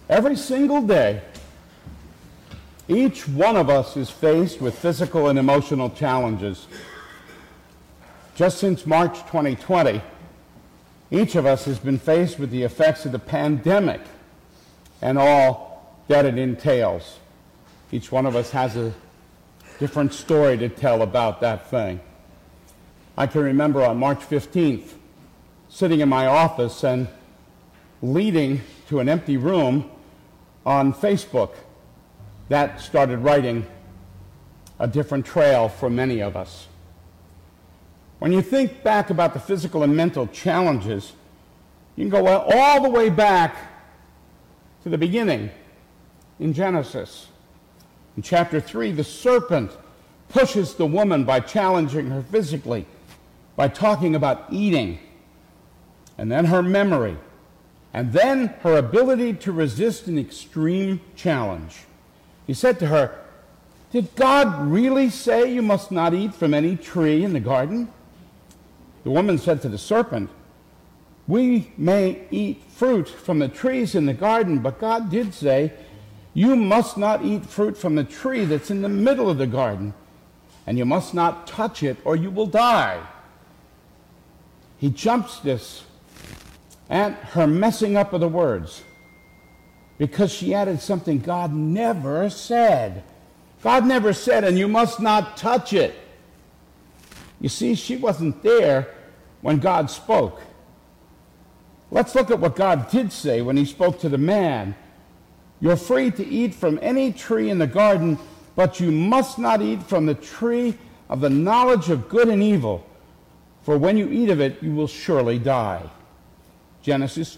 Every single day, each one of us is faced with physical and emotional challenges. Just since March 2020, each of us has been faced with the effects of the pandemic and all that it entails. Each one of us has a different story to tell about that thing. I can remember on March 15th, sitting in my office and leading to an empty room on Facebook that started writing a different trail for many of us. When you think back about the physical and mental challenges, you can go all the way back to the beginning in Genesis. In chapter 3, the serpent pushes the woman by challenging her physically, by talking about eating, and then her memory, and then her ability to resist an extreme challenge. He said to her, "Did God really say you must not eat from any tree in the garden?" The woman said to the serpent, "We may eat fruit from the trees in the garden, but God did say, you must not eat fruit from the tree that's in the middle of the garden, and you must not touch it or you will die." He jumps this at her messing up of the words because she added something God never said. God never said, "and you must not touch it." You see, she wasn't there when God spoke. Let's look at what God did say when he spoke to the man. "You're free to eat from any tree in the garden, but you must not eat from the tree of the knowledge of good and evil, for when you eat of it, you will surely die." Genesis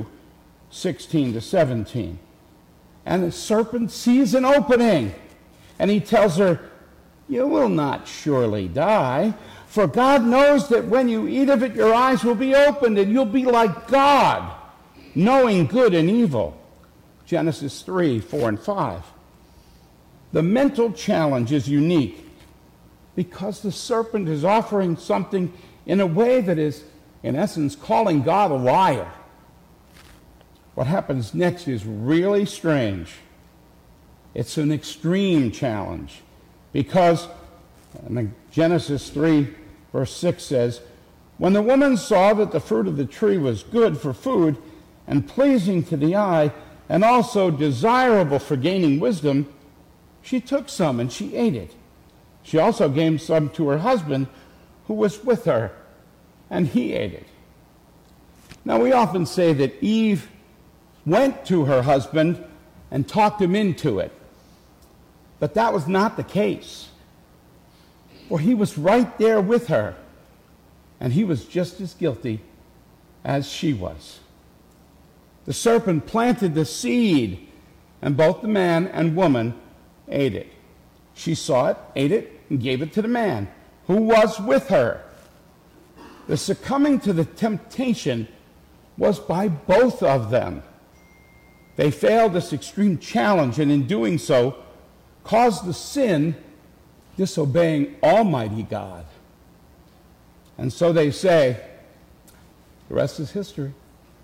2:16-17. And the serpent sees an opening, and he tells her, "You will not surely die, for God knows that when you eat of it, your eyes will be opened, and you'll be like God, knowing good and evil." Genesis 3:4-5. The mental challenge is unique because the serpent is offering something in a way that is, in essence, calling God a liar. What happens next is really strange. It's an extreme challenge because Genesis 3, verse 6 says, "When the woman saw that the fruit of the tree was good for food and pleasing to the eye and also desirable for gaining wisdom, she took some and she ate it. She also gave some to her husband who was with her, and he ate it." Now, we often say that Eve went to her husband and talked him into it. But that was not the case. For he was right there with her, and he was just as guilty as she was. The serpent planted the seed, and both the man and woman ate it. She saw it, ate it, and gave it to the man who was with her. The succumbing to the temptation was by both of them. They failed this extreme challenge, and in doing so, caused the sin, disobeying Almighty God. And so they say, the rest is history.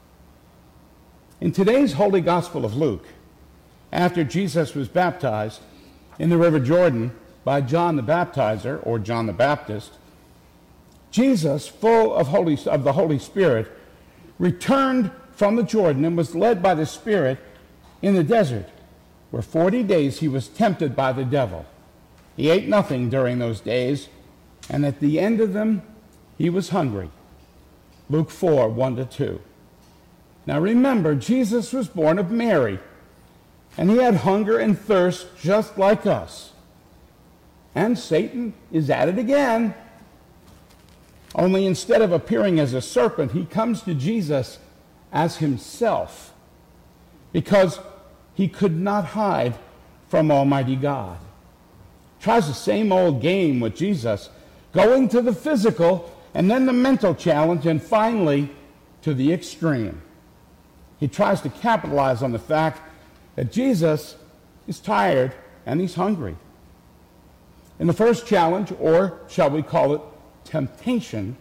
In today's Holy Gospel of Luke, after Jesus was baptized in the River Jordan by John the Baptizer, or John the Baptist, Jesus, full of the Holy Spirit, returned from the Jordan and was led by the Spirit in the desert, where 40 days he was tempted by the devil. He ate nothing during those days, and at the end of them, he was hungry. Luke 4:1-2. Now remember, Jesus was born of Mary, and he had hunger and thirst just like us. And Satan is at it again. Only instead of appearing as a serpent, he comes to Jesus as himself, because he could not hide from Almighty God. Tries the same old game with Jesus, going to the physical and then the mental challenge and finally to the extreme. He tries to capitalize on the fact that Jesus is tired and he's hungry. In the first challenge, or shall we call it temptation,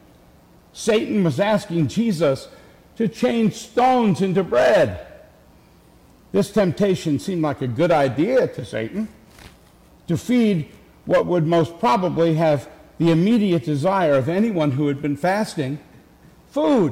Satan was asking Jesus to change stones into bread. This temptation seemed like a good idea to Satan, to feed what would most probably have the immediate desire of anyone who had been fasting, food.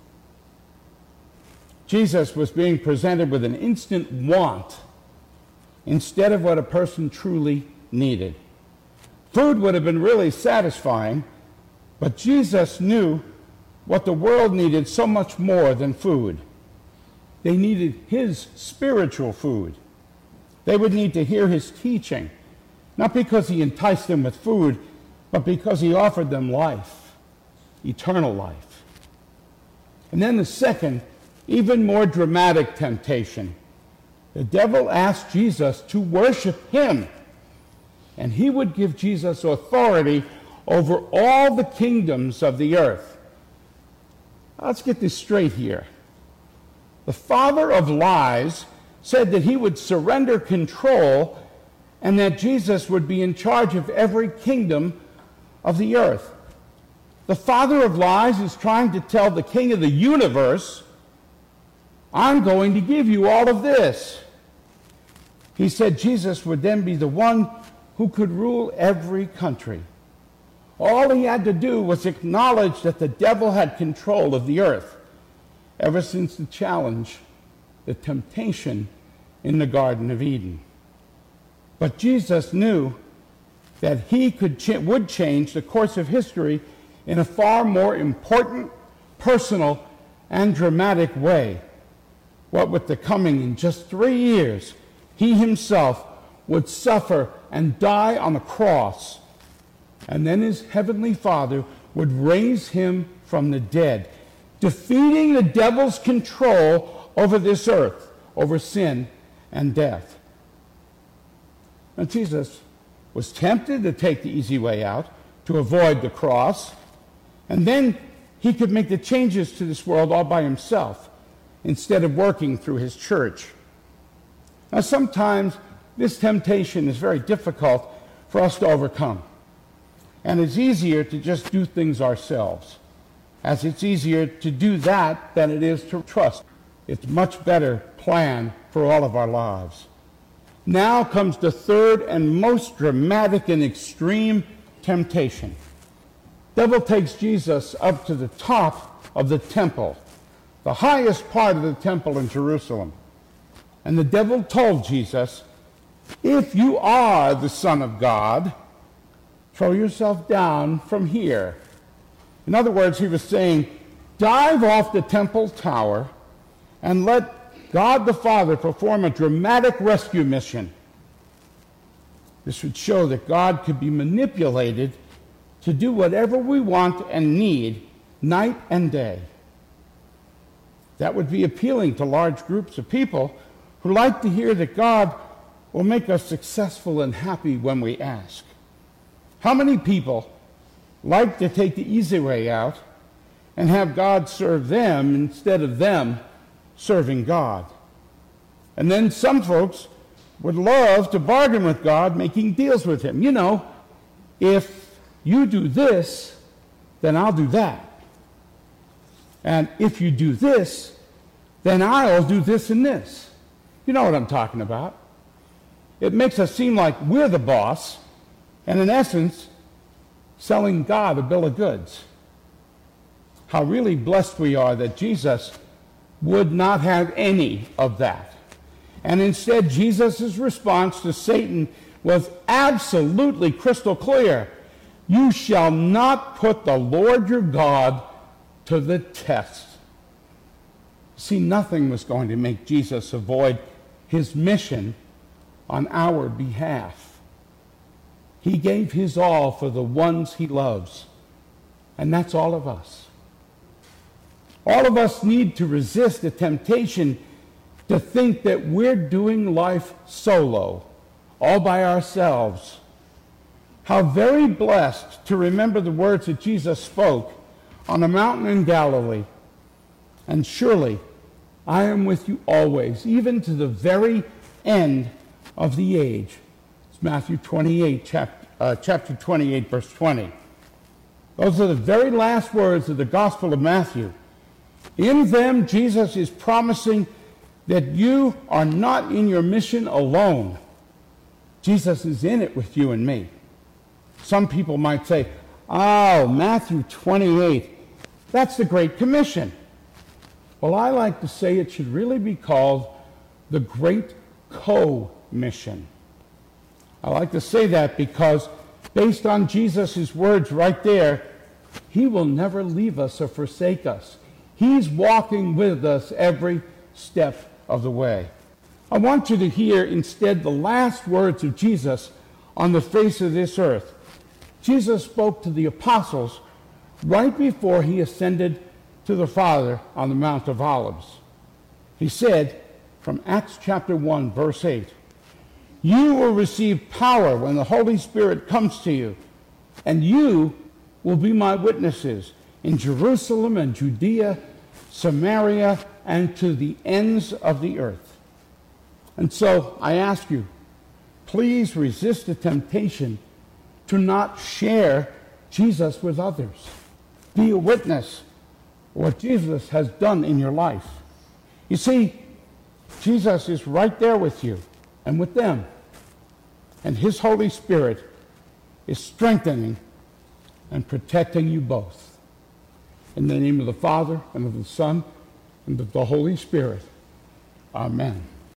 Jesus was being presented with an instant want instead of what a person truly needed. Food would have been really satisfying, but Jesus knew what the world needed so much more than food. They needed his spiritual food. They would need to hear his teaching, not because he enticed them with food, but because he offered them life, eternal life. And then the second, even more dramatic temptation. The devil asked Jesus to worship him, and he would give Jesus authority over all the kingdoms of the earth. Let's get this straight here. The father of lies said that he would surrender control and that Jesus would be in charge of every kingdom of the earth. The father of lies is trying to tell the king of the universe, I'm going to give you all of this. He said Jesus would then be the one who could rule every country. All he had to do was acknowledge that the devil had control of the earth ever since the challenge, the temptation in the Garden of Eden. But Jesus knew that he would change the course of history in a far more important, personal, and dramatic way. What with the coming in just 3 years, he himself would suffer and die on the cross, and then his heavenly Father would raise him from the dead, defeating the devil's control over this earth, over sin and death. Now, Jesus was tempted to take the easy way out, to avoid the cross, and then he could make the changes to this world all by himself, instead of working through his church. Now, sometimes this temptation is very difficult for us to overcome. And it's easier to just do things ourselves, as it's easier to do that than it is to trust. It's a much better plan for all of our lives. Now comes the third and most dramatic and extreme temptation. The devil takes Jesus up to the top of the temple, the highest part of the temple in Jerusalem. And the devil told Jesus, if you are the Son of God, throw yourself down from here. In other words, he was saying, dive off the temple tower and let God the Father perform a dramatic rescue mission. This would show that God could be manipulated to do whatever we want and need, night and day. That would be appealing to large groups of people who like to hear that God will make us successful and happy when we ask. How many people like to take the easy way out and have God serve them instead of them serving God? And then some folks would love to bargain with God, making deals with him. You know, if you do this, then I'll do that. And if you do this, then I'll do this and this. You know what I'm talking about. It makes us seem like we're the boss, and in essence, selling God a bill of goods. How really blessed we are that Jesus would not have any of that. And instead, Jesus' response to Satan was absolutely crystal clear. You shall not put the Lord your God to the test. See, nothing was going to make Jesus avoid his mission on our behalf. He gave his all for the ones he loves, and that's all of us. All of us need to resist the temptation to think that we're doing life solo, all by ourselves. How very blessed to remember the words that Jesus spoke on the mountain in Galilee. And surely I am with you always, even to the very end of the age. It's Matthew 28, chapter 28, verse 20. Those are the very last words of the Gospel of Matthew. In them, Jesus is promising that you are not in your mission alone. Jesus is in it with you and me. Some people might say, oh, Matthew 28, that's the Great Commission. Well, I like to say it should really be called the Great Co-Mission. I like to say that because based on Jesus' words right there, he will never leave us or forsake us. He's walking with us every step of the way. I want you to hear instead the last words of Jesus on the face of this earth. Jesus spoke to the apostles right before he ascended to the Father on the Mount of Olives. He said, from Acts chapter 1, verse 8, "You will receive power when the Holy Spirit comes to you, and you will be my witnesses in Jerusalem and Judea, Samaria, and to the ends of the earth." And so I ask you, please resist the temptation to not share Jesus with others. Be a witness of what Jesus has done in your life. You see, Jesus is right there with you and with them. And his Holy Spirit is strengthening and protecting you both. In the name of the Father, and of the Son, and of the Holy Spirit. Amen.